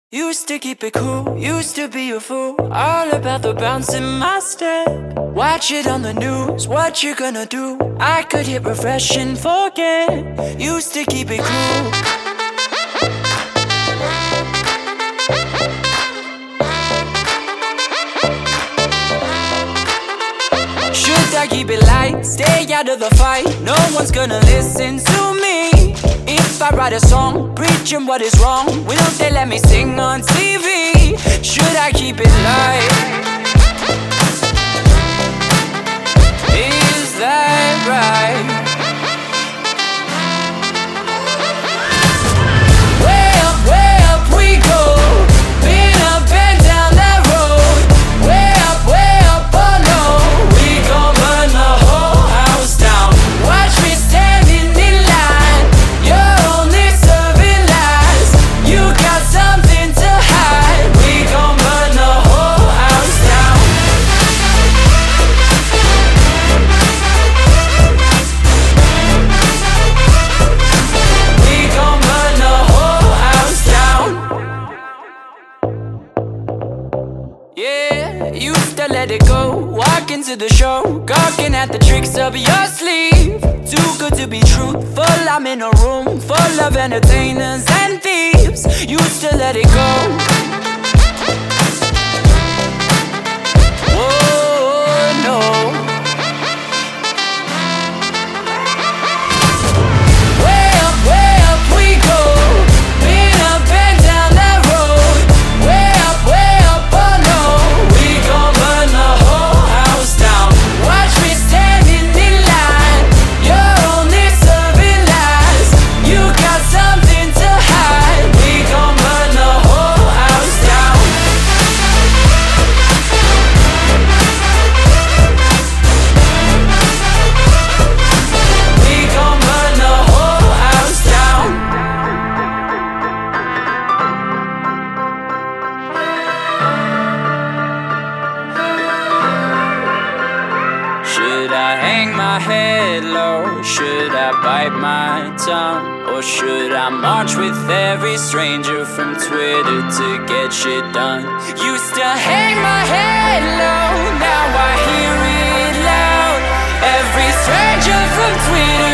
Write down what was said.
Used to keep it cool, used to be a fool, all about the bounce in my step. Watch it on the news, what you gonna do? I could hit refresh and forget. Used to keep it cool. Should I keep it light, stay out of the fight? No one's gonna listen to me. If I write a song, preaching what is wrong, will they let me sing on TV? Should I keep it light? Is that right? Way up we go. Been up and down that road. Way up, oh no. We gon' burn the whole house down. Watch me standing in line. You're only serving lies. You got something to hide. We gon' burn the whole house down. We gon' burn the whole house down. Yeah, used to let it go. Walk into the show, gawking at the tricks up your sleeve. Too good to be truthful, I'm in a room full of entertainers and thieves. Used to let it go. Oh no. Way up we go. Been up and down that road. Way up, oh no. We gon' burn the whole house down. Watch me standing in line. You're only serving lies. You got something to hide. We gon' burn the whole house down. We gon' burn the whole house down. Should I hang my head low? Should I bite my tongue? Or should I march with every stranger from Twitter to get shit done? Used to hang my head low, now I hear it loud. Every stranger from Twitter